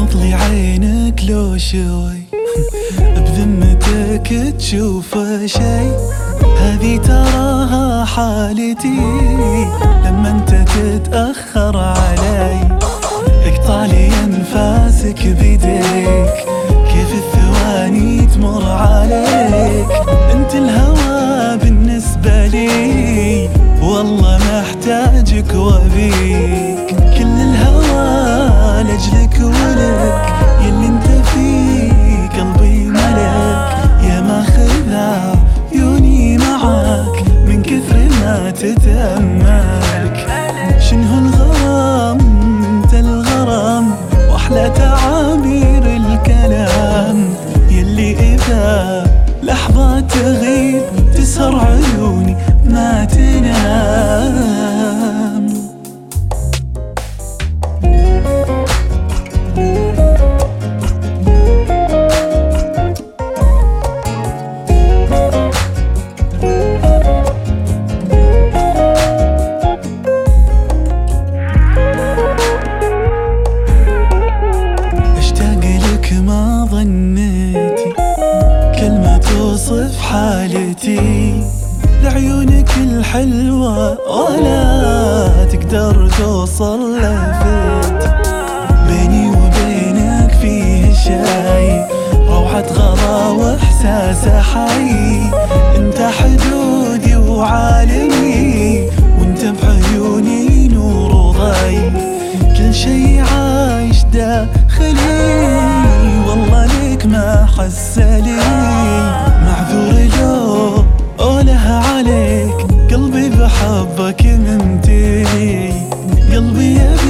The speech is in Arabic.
غمضلي عينك لو شوي بذمتك تشوف شي، هذي تراها حالتي لما انت تتأخر علي. اقطع لي انفاسك بيديك، كيف الثواني تمر عليك. انت الهوى بالنسبة لي، والله محتاجك وابيك. كل الهوى لجلك ولك، يلي انت فيه قلبي ملك. يا ماخذ عيوني معاك من كثر ما تتأملك. شنو الغرام انت الغرام، واحلى تعابير الكلام، يلي اذا لحظة تغيب تسهر عيوني ما تنام. ما ظنيتي كلمة توصف حالتي، لعيونك الحلوة ولا تقدر توصل لفت. بيني وبينك فيه شي، روعة غلا واحساس حي. انت حدودي وعالمي، وانت بعيوني نور وضي. كل شي عايش داخلي، والله ليك ما حسلي. معذور لو أولها عليك، قلبي بحبك ممتلي. قلبي